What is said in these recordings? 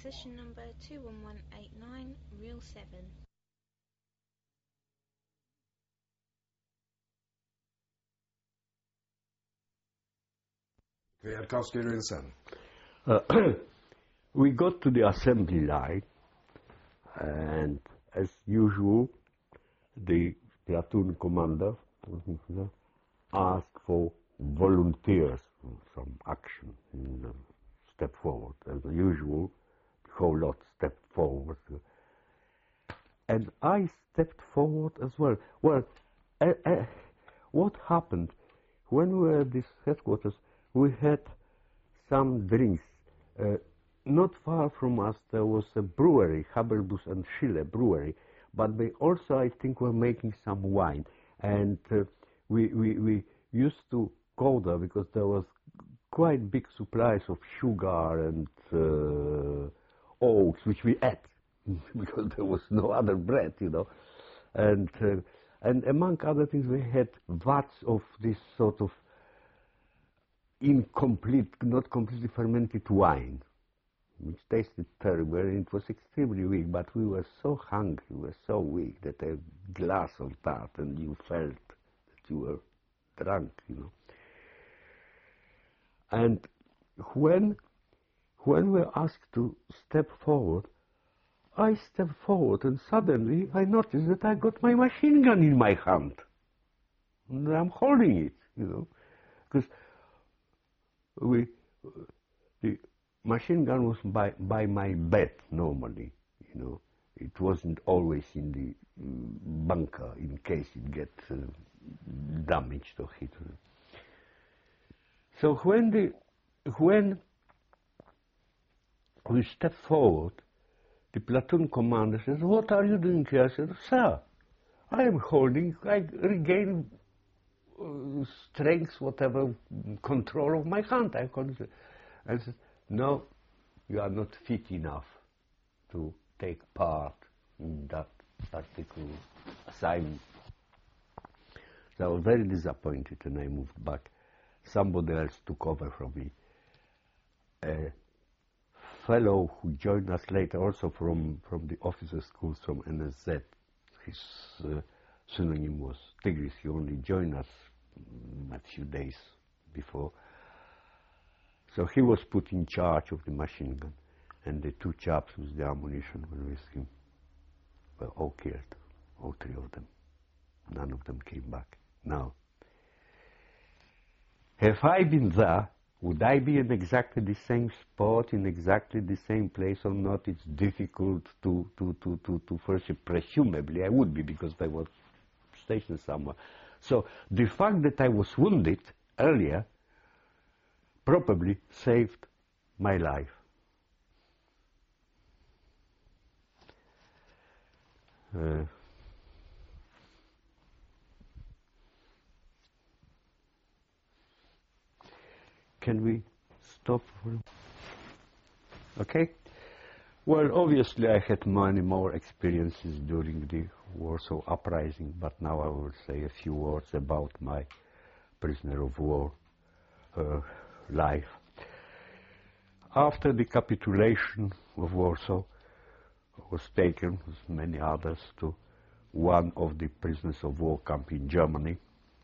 Accession number 21189, reel 7. Kwiatkowski, reel 7. We got to the assembly line, and as usual, the platoon commander asked for volunteers for some action, step forward. As usual, the whole lot stepped forward. And I stepped forward as well. Well, what happened? When we were at this headquarters, we had some drinks. Not far from us there was a brewery, Haberbus and Schille brewery, but they also, I think, were making some wine. And we used to go there because there was quite big supplies of sugar and oats, which we ate because there was no other bread, And among other things, we had vats of this sort of incomplete, not completely fermented wine, which tasted terrible, and it was extremely weak, but we were so hungry, we were so weak that a glass of that, and you felt that you were drunk, And when we were asked to step forward, I stepped forward, and suddenly I noticed that I got my machine gun in my hand. And I'm holding it, because the machine gun was by my bed normally, It wasn't always in the bunker in case it gets damaged or hit. So when we stepped forward, the platoon commander says, "What are you doing here?" I said, "Sir, I regain strength, whatever, control of my hand." I said, "No, you are not fit enough to take part in that particular assignment." So I was very disappointed, and I moved back. Somebody else took over from me. A fellow who joined us later, also from the officer schools from NSZ, his pseudonym was Tigris. He only joined us a few days before. So he was put in charge of the machine gun, and the two chaps with the ammunition were with him. Were all killed, all three of them. None of them came back. Now, have I been there? Would I be in exactly the same spot, in exactly the same place or not? It's difficult to first, presumably I would be, because they were stationed somewhere. So the fact that I was wounded earlier probably saved my life. Can we stop? Okay? Well, obviously I had many more experiences during the Warsaw Uprising, but now I will say a few words about my prisoner of war life. After the capitulation of Warsaw, I was taken, with many others, to one of the prisoners of war camps in Germany.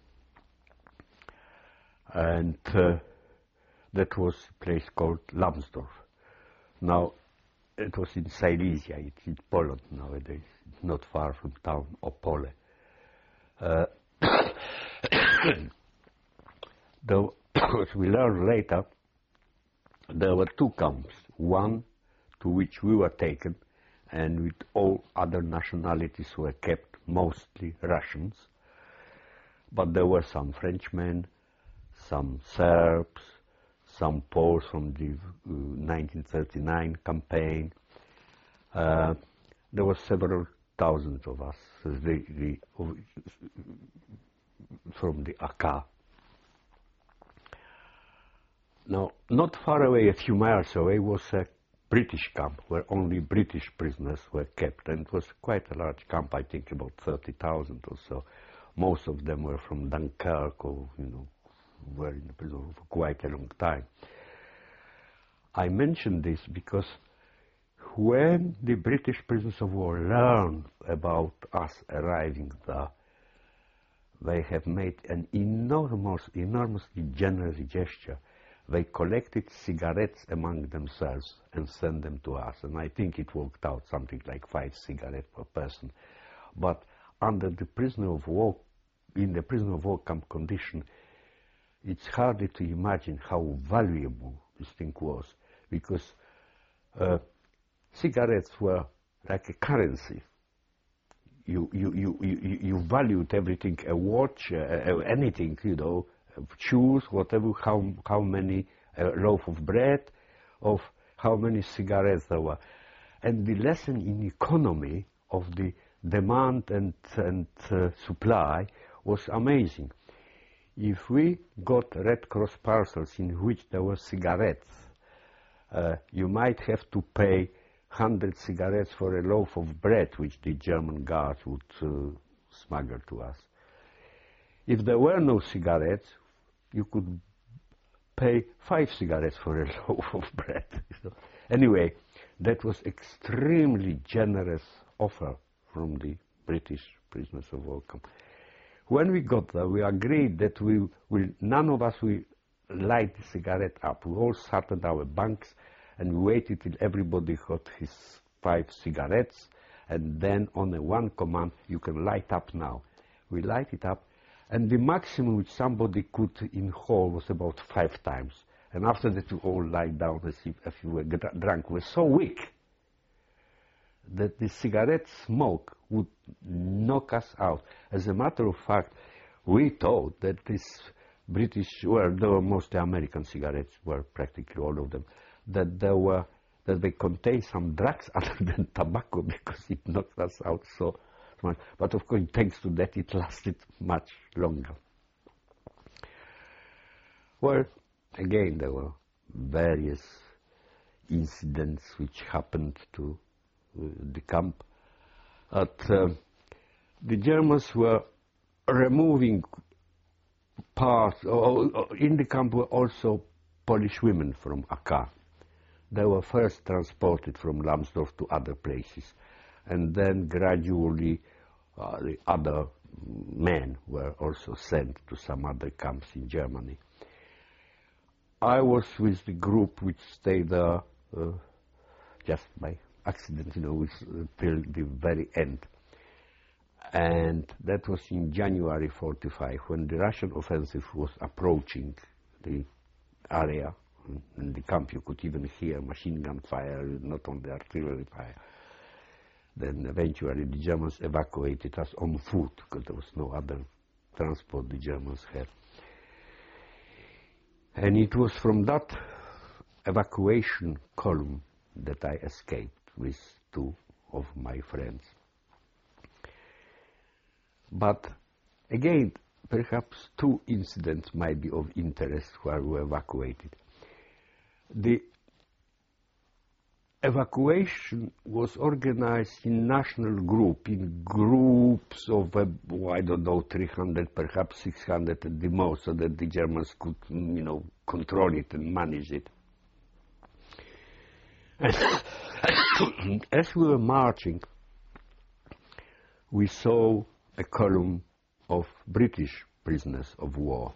And that was a place called Lambsdorff. Now, it was in Silesia, it's in Poland nowadays. It's not far from town Opole. Though, as we learned later, there were two camps. One to which we were taken, and with all other nationalities were kept, mostly Russians. But there were some Frenchmen, some Serbs, some Poles from the 1939 campaign. There were several thousands of us from the AK. Now, not far away, a few miles away, was a British camp where only British prisoners were kept, and it was quite a large camp, I think about 30,000 or so. Most of them were from Dunkirk, or, were in the prison for quite a long time. I mention this because when the British prisoners of war learned about us arriving there, they have made an enormously generous gesture. They collected cigarettes among themselves and sent them to us. And I think it worked out something like 5 cigarettes per person. But under the prisoner of war, in the prisoner of war camp condition, it's hardly to imagine how valuable this thing was, because cigarettes were like a currency. You valued everything, a watch, anything, you know, shoes, whatever, how many, a loaf of bread, of how many cigarettes there were. And the lesson in economy of the demand and supply was amazing. If we got Red Cross parcels in which there were cigarettes, you might have to pay 100 cigarettes for a loaf of bread which the German guards would smuggle to us. If there were no cigarettes, you could pay 5 cigarettes for a loaf of bread. Anyway, that was extremely generous offer from the British prisoners of war camp. When we got there, we agreed that none of us will light the cigarette up. We all sat on our bunks and we waited till everybody got his 5 cigarettes, and then on a one command, you can light up now. We light it up, and the maximum which somebody could inhale was about 5 times. And after that, we all lie down as if you were drunk. We were so weak that the cigarette smoke would knock us out. As a matter of fact, we thought that this British, well, there were mostly American cigarettes, were practically all of them, that they contained some drugs other than tobacco, because it knocked us out so much. But of course, thanks to that, it lasted much longer. Well, again, there were various incidents which happened to the camp. The Germans were removing parts. In the camp were also Polish women from Akka. They were first transported from Lambsdorff to other places, and then gradually the other men were also sent to some other camps in Germany. I was with the group which stayed there just by accident, you know, till the very end. And that was in January 45, when the Russian offensive was approaching the area. In the camp you could even hear machine gun fire, not only artillery fire. Then eventually the Germans evacuated us on foot, because there was no other transport the Germans had. And it was from that evacuation column that I escaped with 2 of my friends. But again, perhaps 2 incidents might be of interest where we were evacuated. The evacuation was organized in national group, in groups of, I don't know, 300, perhaps 600 at the most, so that the Germans could, you know, control it and manage it. And as we were marching, we saw a column of British prisoners of war.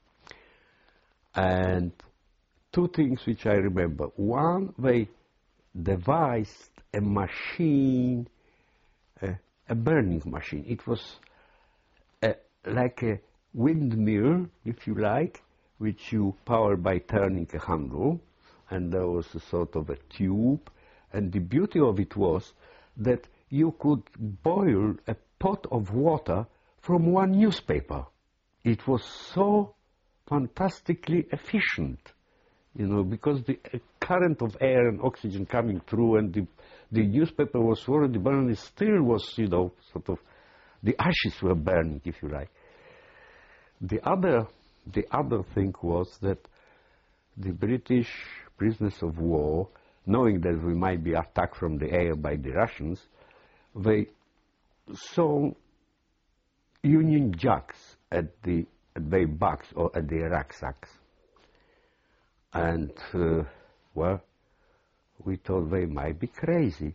And 2 things which I remember. One, they devised a machine, a burning machine. It was like a windmill, if you like, which you power by turning a handle, and there was a sort of a tube. And the beauty of it was that you could boil a pot of water from 1 newspaper. It was so fantastically efficient, you know, because the current of air and oxygen coming through, and the newspaper was already burning, it still was, you know, sort of, the ashes were burning, if you like. The other thing was that the British prisoners of war, knowing that we might be attacked from the air by the Russians, they saw Union Jacks at their backs or at their rucksacks. And, well, we thought they might be crazy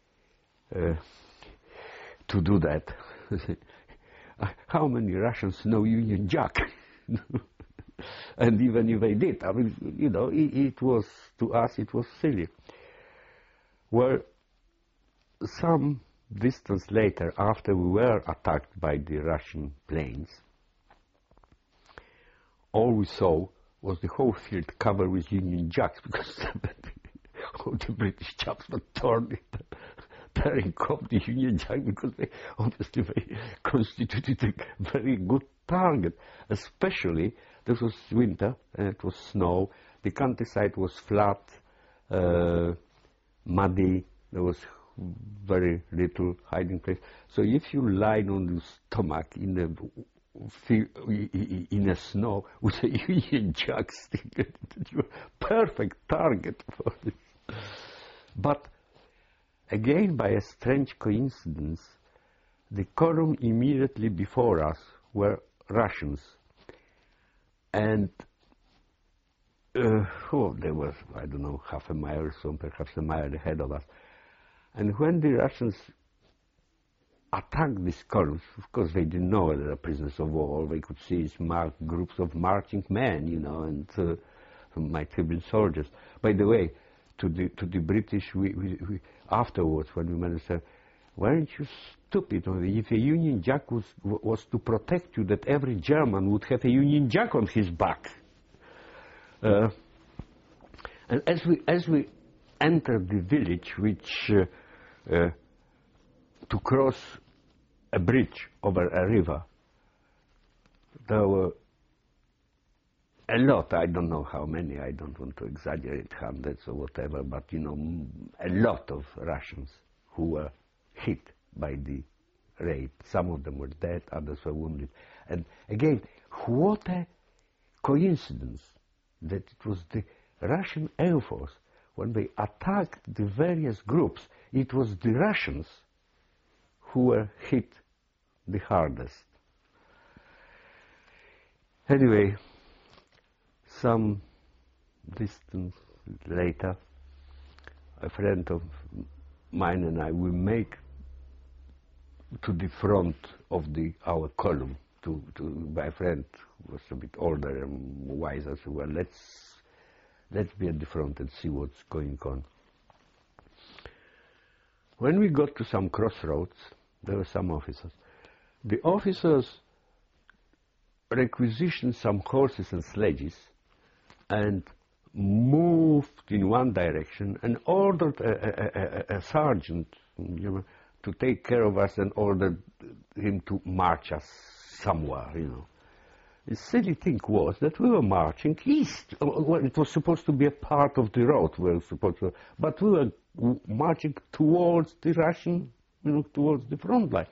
to do that. How many Russians know Union Jack? And even if they did, I mean, you know, it was, to us, it was silly. Well, some distance later, after we were attacked by the Russian planes, all we saw was the whole field covered with Union Jacks, because all the British chaps were tearing off the Union Jack, because they constituted a very good target. Especially, this was winter and it was snow, the countryside was flat, muddy, there was very little hiding place. So if you lie on your stomach in a snow with a Union Jack stick, you're a perfect target for this. But again, by a strange coincidence, the column immediately before us were Russians. And they were, I don't know, half a mile or so, perhaps a mile ahead of us. And when the Russians attacked these columns, of course they didn't know they were prisoners of war. All they could see is groups of marching men, you know, and might have been soldiers. By the way, to the British, we afterwards, when we managed to say, weren't you stupid? If a Union Jack was to protect you, that every German would have a Union Jack on his back. And as we entered the village, which to cross a bridge over a river, there were a lot, I don't know how many, I don't want to exaggerate, hundreds or whatever, but you know, a lot of Russians who were hit by the raid. Some of them were dead, others were wounded. And again, what a coincidence that it was the Russian Air Force, when they attacked the various groups, it was the Russians who were hit the hardest. Anyway, some distance later, a friend of mine and I, we make to the front of our column. To my friend, who was a bit older and wiser, so well, let's be at the front and see what's going on. When we got to some crossroads, there were some officers. The officers requisitioned some horses and sledges and moved in one direction and ordered a sergeant, you know, to take care of us, and ordered him to march us somewhere, you know. The silly thing was that we were marching east. Well, it was supposed to be a part of the road, but we were marching towards the Russian, you know, towards the front line.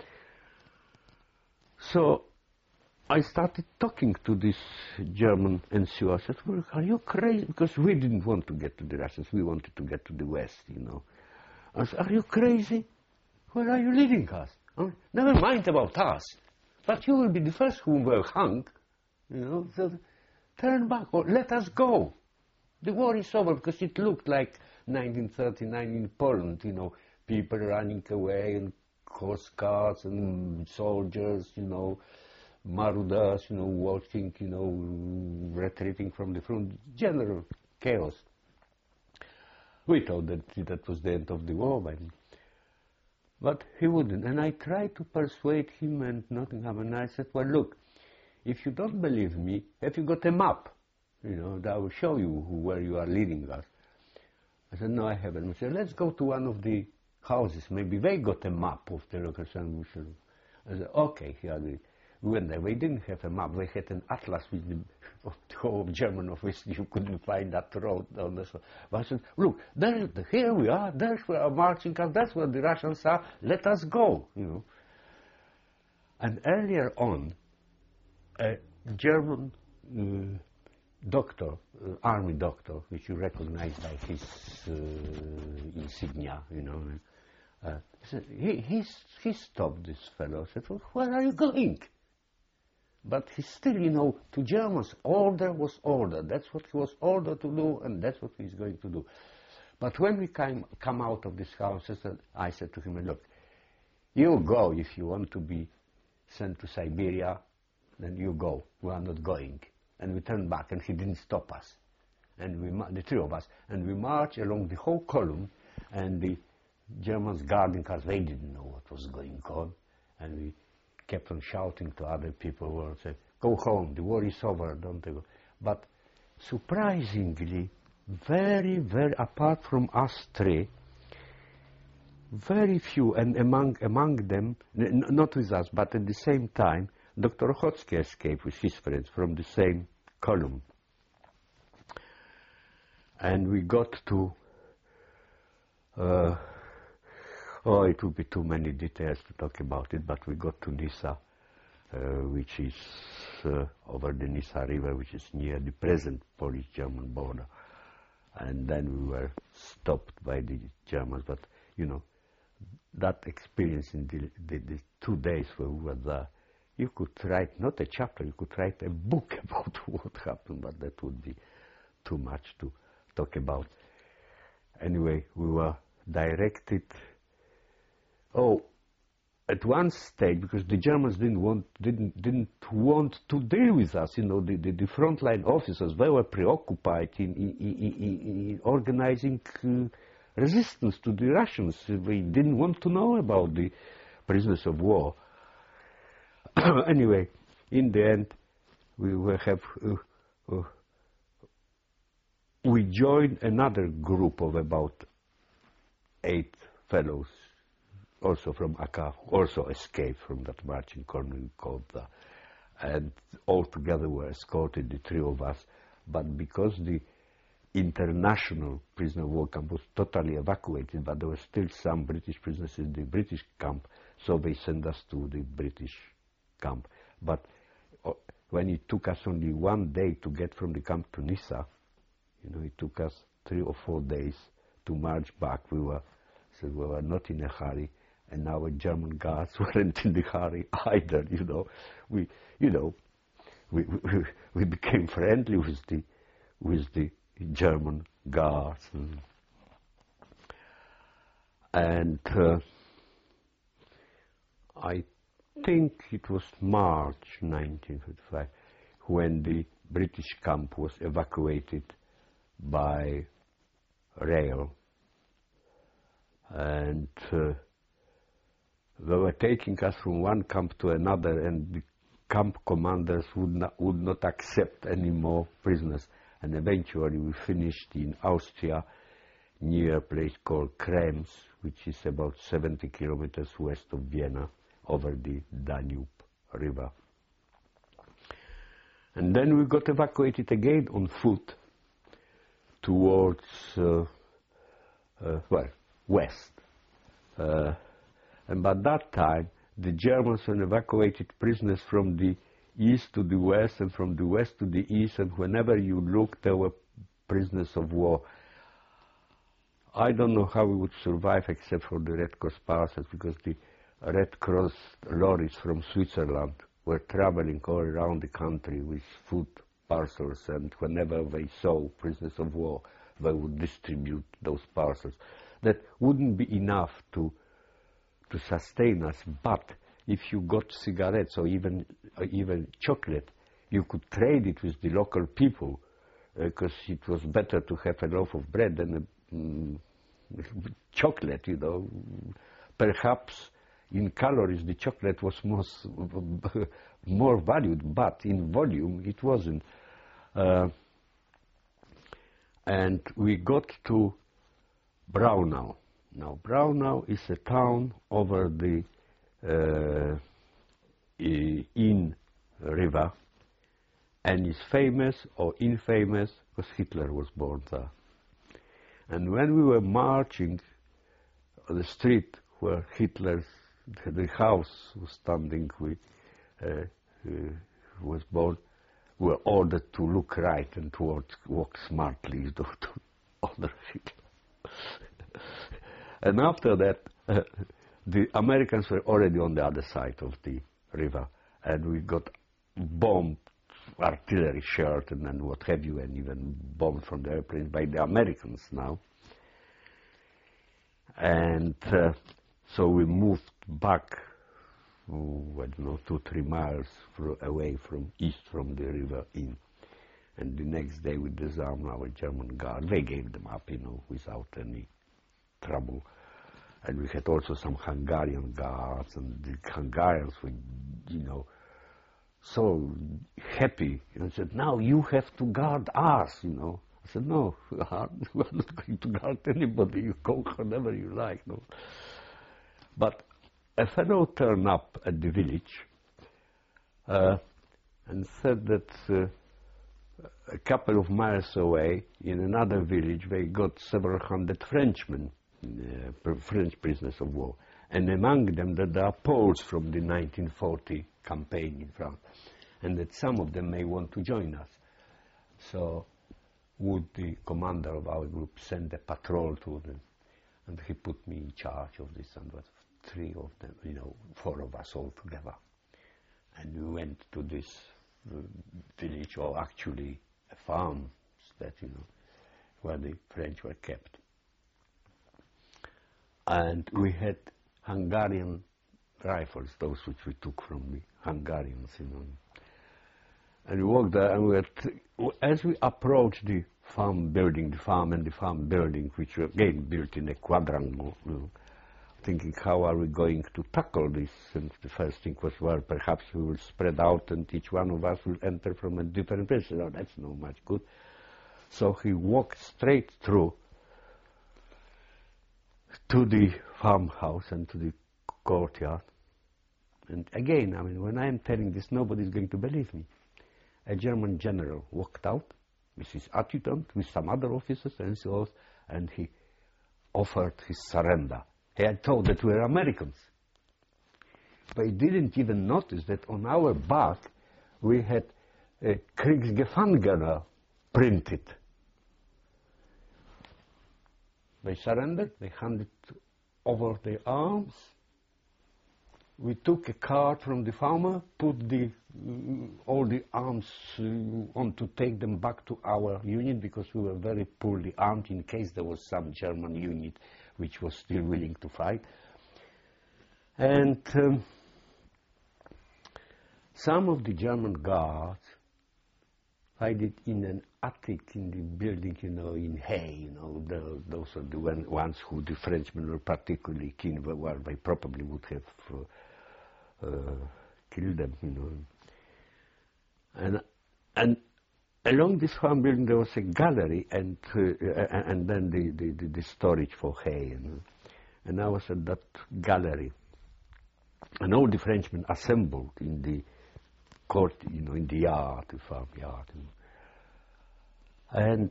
So I started talking to this German NCO. I said, well, are you crazy? Because we didn't want to get to the Russians. We wanted to get to the West, you know. I said, are you crazy? Where are you leading us? Never mind about us. But you will be the first who were hung, you know. So turn back or let us go. The war is over, because it looked like 1939 in Poland, you know, people running away and horse cars and soldiers, you know, marauders, you know, walking, you know, retreating from the front, general chaos. We thought that was the end of the war by then. But he wouldn't, and I tried to persuade him, and nothing happened. And I said, well, look, if you don't believe me, have you got a map? You know, that will show you where you are leading us. I said, no, I haven't. He said, let's go to one of the houses. Maybe they got a map of the location. I said, okay, he agreed. We went there. They didn't have a map. They had an atlas with the whole German office. You couldn't find that road on this one. But I said, look, here we are. There's where our marching cars. That's where the Russians are. Let us go, you know. And earlier on, a German doctor, army doctor, which you recognize by his insignia, you know, he stopped this fellow. Said, well, where are you going? But he still, you know, to Germans, order was order. That's what he was ordered to do, and that's what he's going to do. But when we come out of this house, I said to him, look, you go if you want to be sent to Siberia, then you go. We are not going. And we turned back, and he didn't stop us. And the three of us, and we marched along the whole column, and the Germans guarding us, they didn't know what was going on. And we kept on shouting to other people who said, go home, the war is over, don't go. But surprisingly, very, very, apart from us three, very few, and among them, not with us, but at the same time, Dr. Ochocki escaped with his friends from the same column. And we got to, it would be too many details to talk about it, but we got to Nysa, which is over the Nysa River, which is near the present Polish-German border. And then we were stopped by the Germans, but, you know, that experience in the 2 days where we were there, you could write, not a chapter, you could write a book about what happened, but that would be too much to talk about. Anyway, we were directed, at one stage, because the Germans didn't want to deal with us, you know, the frontline officers, they were preoccupied in organizing resistance to the Russians. They didn't want to know about the prisoners of war. Anyway, in the end, we joined another group of about 8 fellows, also from AK, also escaped from that marching column called and all together were escorted, the 3 of us. But because the international prisoner of war camp was totally evacuated, but there were still some British prisoners in the British camp, so they sent us to the British camp. But when it took us only 1 day to get from the camp to Nysa, you know, it took us 3 or 4 days to march back. We were not in a hurry, and our German guards weren't in the hurry either. You know, we became friendly with the German guards, and I think it was March 1955 when the British camp was evacuated by rail, and they were taking us from one camp to another, and the camp commanders would not accept any more prisoners, and eventually we finished in Austria near a place called Krems, which is about 70 kilometers west of Vienna, over the Danube River. And then we got evacuated again on foot towards, west. And by that time, the Germans had evacuated prisoners from the east to the west and from the west to the east, and whenever you looked, there were prisoners of war. I don't know how we would survive except for the Red Cross parcels, because the Red Cross lorries from Switzerland were traveling all around the country with food parcels, and whenever they saw prisoners of war, they would distribute those parcels. That wouldn't be enough to sustain us, but if you got cigarettes or even chocolate, you could trade it with the local people, because it was better to have a loaf of bread than a chocolate, you know. Perhaps in calories the chocolate was more valued, but in volume it wasn't. And we got to Braunau. Now, Braunau is a town over the Inn River, and is famous or infamous because Hitler was born there. And when we were marching on the street where the house was standing, was born, we were ordered to look right and to walk smartly to honor Hitler. And after that, the Americans were already on the other side of the river, and we got bombed, artillery shot and what have you, and even bombed from the airplanes by the Americans now. And so we moved back, I don't know, 2-3 miles away from east from the river in. And the next day we disarmed our German guard. They gave them up, without any trouble. And we had also some Hungarian guards, and the Hungarians were, so happy. And said, now you have to guard us, I said, no, we're not going to guard anybody. You go whenever you like. No. But a fellow turned up at the village and said that a couple of miles away, in another village, they got several hundred Frenchmen, French prisoners of war. And among them, that there are Poles from the 1940 campaign in France, and that some of them may want to join us. So would the commander of our group send a patrol to them? And he put me in charge of this, and was 3 of them, 4 of us all together. And we went to this village, or actually a farm that, where the French were kept. And we had Hungarian rifles, those which we took from the Hungarians, And we walked there, and as we approached the farm building, which were again built in a quadrangle, thinking, how are we going to tackle this? And the first thing was, well, perhaps we will spread out and each one of us will enter from a different place. No, that's not much good. So he walked straight through to the farmhouse and to the courtyard. And again, when I am telling this, nobody's going to believe me. A German general walked out with his adjutant, with some other officers and so on, and he offered his surrender. He had told that we were Americans. But he didn't even notice that on our back we had Kriegsgefangene printed. They surrendered, they handed over their arms. We took a cart from the farmer, put all the arms on to take them back to our unit, because we were very poorly armed in case there was some German unit which was still willing to fight. And some of the German guards hid it in an attic in the building, in hay, those are the ones who the Frenchmen were particularly keen, where they probably would have killed them, And along this farm building there was a gallery, and then the storage for hay, And I was at that gallery, and all the Frenchmen assembled in the court, in the yard, the farm yard. And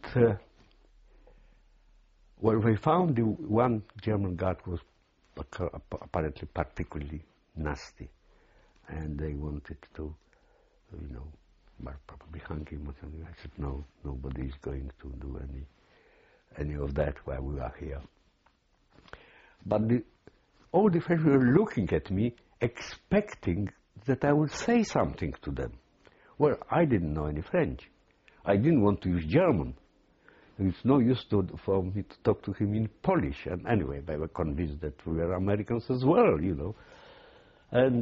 well, we found the one German guard was apparently particularly nasty, and they wanted to, probably hang him or something. I said, no, nobody is going to do any of that while we are here. But all the French were looking at me, expecting that I would say something to them. Well, I didn't know any French. I didn't want to use German. It's no use for me to talk to him in Polish. And anyway, they were convinced that we were Americans as well, And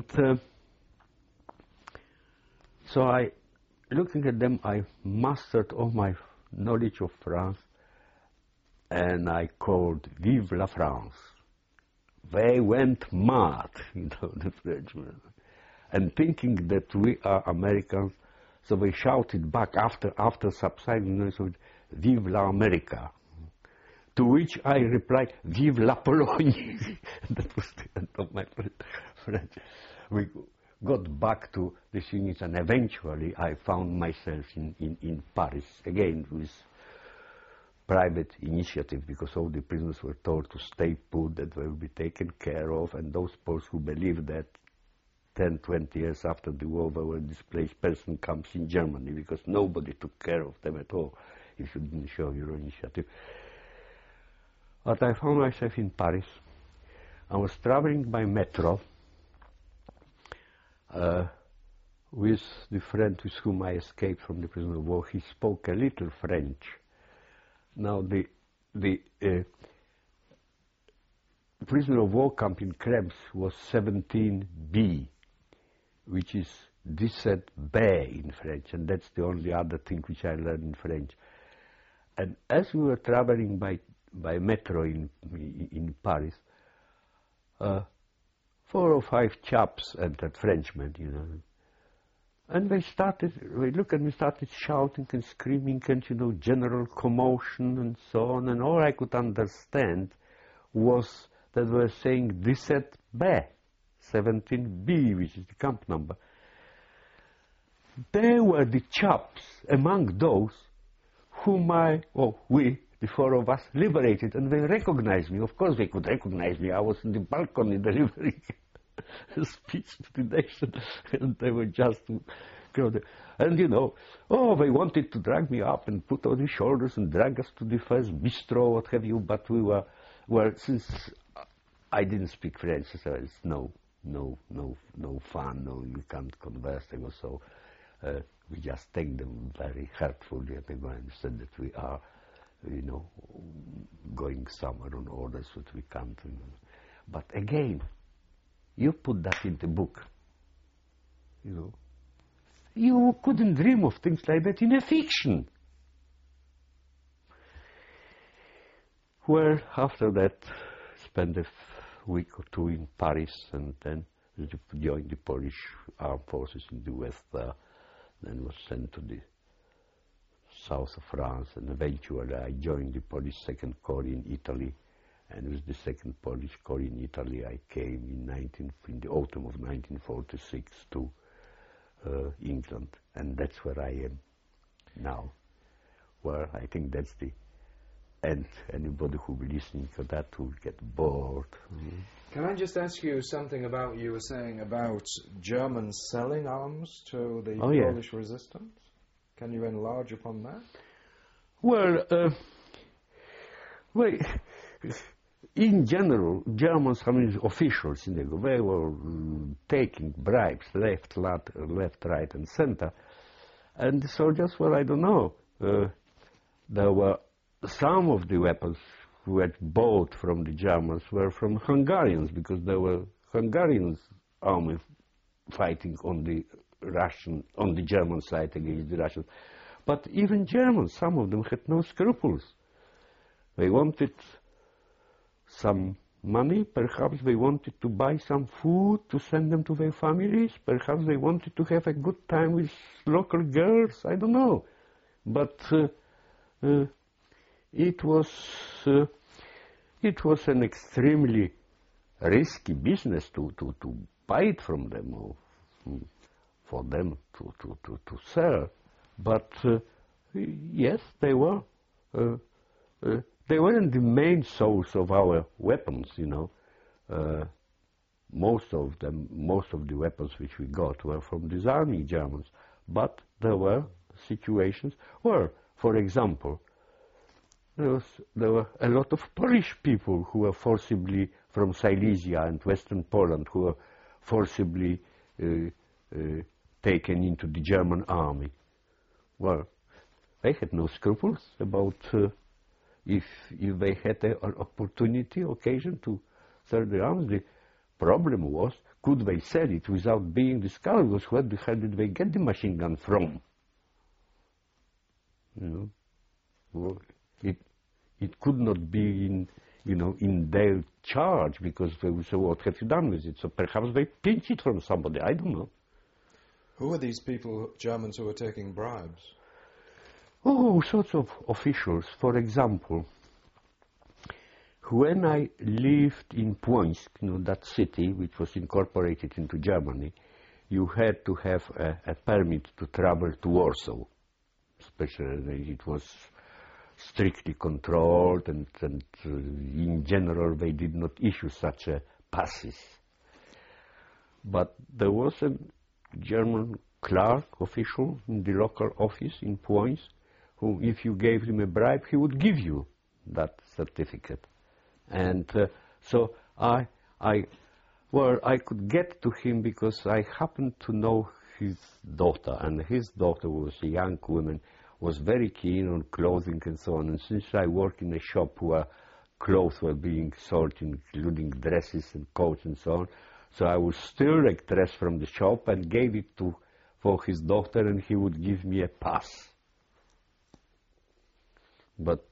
so looking at them, I mastered all my knowledge of France, and I called "Vive la France." They went mad, the Frenchmen, and thinking that we are Americans, so they shouted back after subsiding, "Vive la America," to which I replied, "Vive la Pologne." That was the end of my French. We got back to this unit, and eventually I found myself in Paris, again with private initiative, because all the prisoners were told to stay put, that they will be taken care of, and those Poles who believed that 10, 20 years after the war they were displaced person comes in Germany, because nobody took care of them at all if you didn't show your initiative. But I found myself in Paris. I was traveling by metro with the friend with whom I escaped from the prison of war. He spoke a little French. Now prisoner of war camp in Krems was 17B, which is 17B in French, and that's the only other thing which I learned in French. And as we were traveling by metro in Paris, 4 or 5 chaps entered, Frenchmen, you know, and they looked at me, started shouting and screaming, and, you know, general commotion and so on, and all I could understand was that they were saying 17B, 17B, which is the camp number. They were the chaps among those whom we, the 4 of us, liberated, and they recognized me. Of course they could recognize me. I was in the balcony delivering a speech to the nation, and they were just crowded. And, you know, they wanted to drag me up and put on his shoulders and drag us to the first bistro, what have you, but we were, well, since I didn't speak French, so it's no fun, you can't converse, so we just take them very hurtfully, and they go and said that we are, you know, going somewhere on orders that we can't. You know. But again, you put that in the book, you know. You couldn't dream of things like that in a fiction. Well, after that, spent a week or 2 in Paris, and then joined the Polish armed forces in the west there. Then was sent to the south of France, and eventually I joined the Polish Second Corps in Italy, and with the Second Polish Corps in Italy I came in the autumn of 1946 to England, and that's where I am now. Well, I think that's the end. Anybody who will be listening to that will get bored. Can I just ask you something about, you were saying about Germans selling arms to the Polish resistance? Can you enlarge upon that? Well, in general, Germans, I mean, officials, they were taking bribes left, right, and center. And the soldiers, well, I don't know. There were some of the weapons who had bought from the Germans were from Hungarians, because there were Hungarians army fighting on the German side against the Russians. But even Germans, some of them had no scruples. They wanted some money, perhaps they wanted to buy some food to send them to their families, perhaps they wanted to have a good time with local girls, I don't know. But it was an extremely risky business to buy it from them, or for them to sell. But yes, they were. They weren't the main source of our weapons, you know. Most of the weapons which we got were from disarming Germans. But there were situations where, for example, there were a lot of Polish people who were forcibly from Silesia and Western Poland, who were forcibly taken into the German army. Well, they had no scruples about if they had an opportunity, occasion to sell the arms. The problem was, could they sell it without being discovered? Because where the hell did they get the machine gun from? You know, well, it could not be in their charge, because they would say, what have you done with it? So perhaps they pinched it from somebody, I don't know. Who are these people, Germans, who are taking bribes? Oh, all sorts of officials. For example, when I lived in Płońsk, that city which was incorporated into Germany, you had to have a permit to travel to Warsaw. Especially, it was strictly controlled, and in general they did not issue such passes. But there was a German clerk official in the local office in Płońsk who, if you gave him a bribe, he would give you that certificate. And so I could get to him because I happened to know his daughter, and his daughter was a young woman, was very keen on clothing and so on. And since I worked in a shop where clothes were being sold, including dresses and coats and so on. So I would steal a dress from the shop and gave it for his doctor, and he would give me a pass. But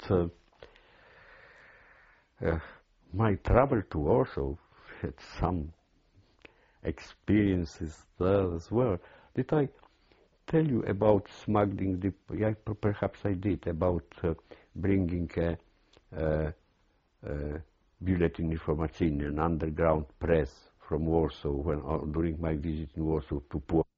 my travel to Warsaw had some experiences there as well. Did I tell you about smuggling yeah, perhaps I did, about bringing a Bulletin Informacyjny, an underground press from Warsaw during my visit in Warsaw to Płock.